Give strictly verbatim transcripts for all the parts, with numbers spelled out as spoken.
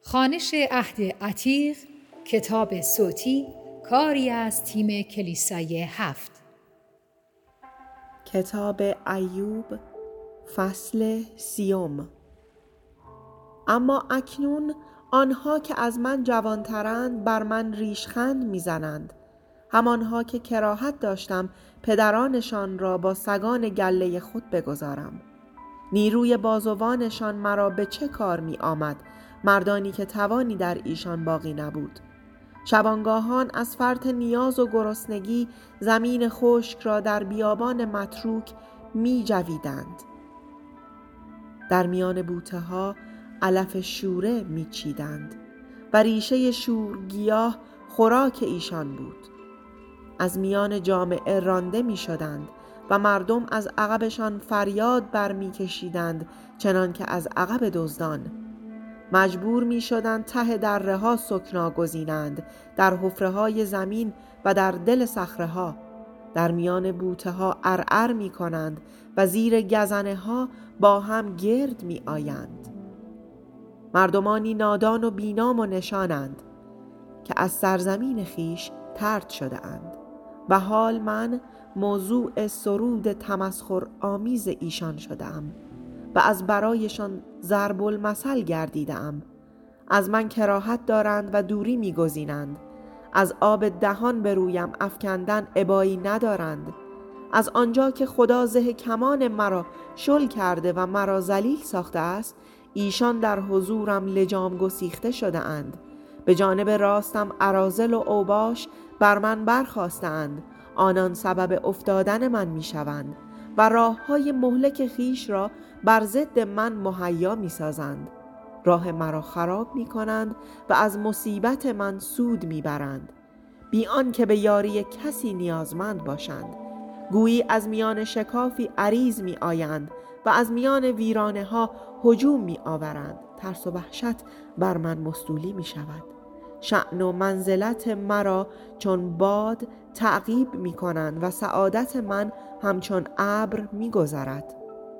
خوانش عهد عتیق، کتاب صوتی، کاری از تیم کلیسای هفت. کتاب ایوب، فصل سیوم. اما اکنون آنها که از من جوانترند بر من ریشخند میزنند، همانها که کراهت داشتم پدرانشان را با سگان گله خود بگذارم. نیروی بازوانشان مرا به چه کار می آمد، مردانی که توانی در ایشان باقی نبود. شبانگاهان از فرط نیاز و گرسنگی زمین خشک را در بیابان متروک می جویدند. در میان بوته ها علف شوره می چیدند و ریشه شورگیاه خوراک ایشان بود. از میان جامعه رانده می شدند و مردم از عقبشان فریاد بر می کشیدند، چنان که از عقب دزدان. مجبور می شدند ته دره ها سکنا گزینند، در حفره های زمین و در دل صخره ها. در میان بوته ها عرعر می کنند و زیر گزنه ها با هم گرد می آیند. مردمانی نادان و بینام و نشانند که از سرزمین خیش طرد شده اند و حال من موضوع سرود تمسخر آمیز ایشان شدم و از برایشان ضرب المثل گردیدم. از من کراهت دارند و دوری می‌گزینند. از آب دهان به رویم افکندن ابایی ندارند. از آنجا که خدا زه کمان مرا شل کرده و مرا ذلیل ساخته است، ایشان در حضورم لجام گسیخته شده اند. به جانب راستم اراذل و اوباش بر من برخاستند. آنان سبب افتادن من میشوند و راه های مهلک خیش را بر ضد من مهیا می سازند. راه مرا خراب می کنند و از مصیبت من سود می برند، بی آن که به یاری کسی نیازمند باشند. گویی از میان شکافی عریض می آیند و از میان ویرانه ها هجوم می آورند. ترس و وحشت بر من مستولی می شود. شأن و منزلت مرا چون باد تعقیب می کنند و سعادت من همچون ابر می گذرد.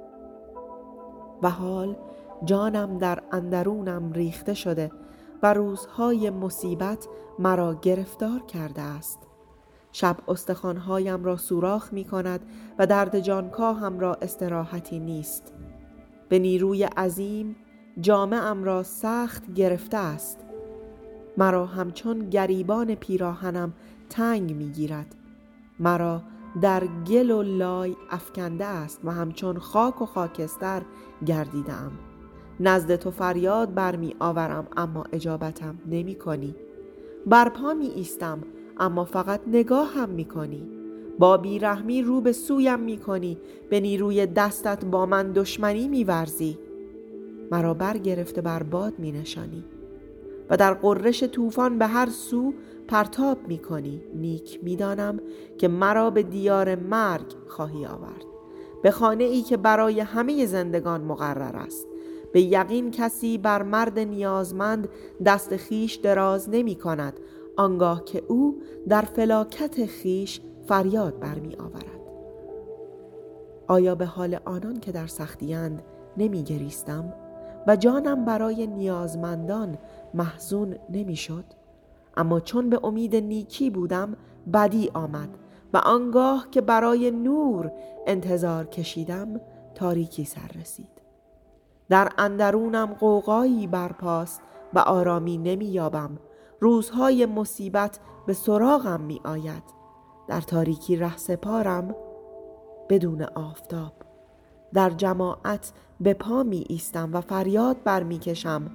و حال جانم در اندرونم ریخته شده و روزهای مصیبت مرا گرفتار کرده است. شب استخوانهایم را سوراخ می کند و درد جانکاهم را استراحتی نیست. به نیروی عظیم جامه‌ام را سخت گرفته است. مرا همچون گریبان پیراهنم تنگ می گیرد. مرا در گل و لای افکنده است و همچون خاک و خاکستر گردیدم. نزد تو فریاد برمی آورم اما اجابتم نمی کنی. برپا می ایستم اما فقط نگاهم می کنی. با بیرحمی رو به سویم می کنی. به نیروی دستت با من دشمنی می ورزی. مرا برگرفته بر باد می نشانی و در غرش طوفان به هر سو پرتاب می کنی. نیک می دانم که مرا به دیار مرگ خواهی آورد، به خانه ای که برای همه زندگان مقرر است. به یقین کسی بر مرد نیازمند دست خیش دراز نمی کند، آنگاه که او در فلاکت خیش فریاد برمی آورد. آیا به حال آنان که در سختی‌اند نمی گریستم و جانم برای نیازمندان محزون نمی شد؟ اما چون به امید نیکی بودم بدی آمد و آنگاه که برای نور انتظار کشیدم تاریکی سر رسید. در اندرونم غوغایی برپاست و آرامی نمی یابم. روزهای مصیبت به سراغم می آید. در تاریکی رهسپارم بدون آفتاب. در جماعت به پا می ایستم و فریاد بر می کشم.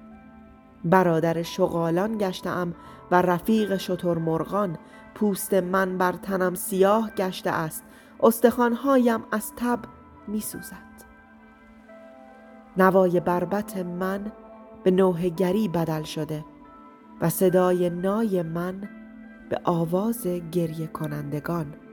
برادر شغالان گشتم و رفیق شترمرغان. پوست من بر تنم سیاه گشته است. استخوانهایم از تب می سوزد. نوای بربط من به نوحه گری بدل شده و صدای نای من به آواز گریه کنندگان.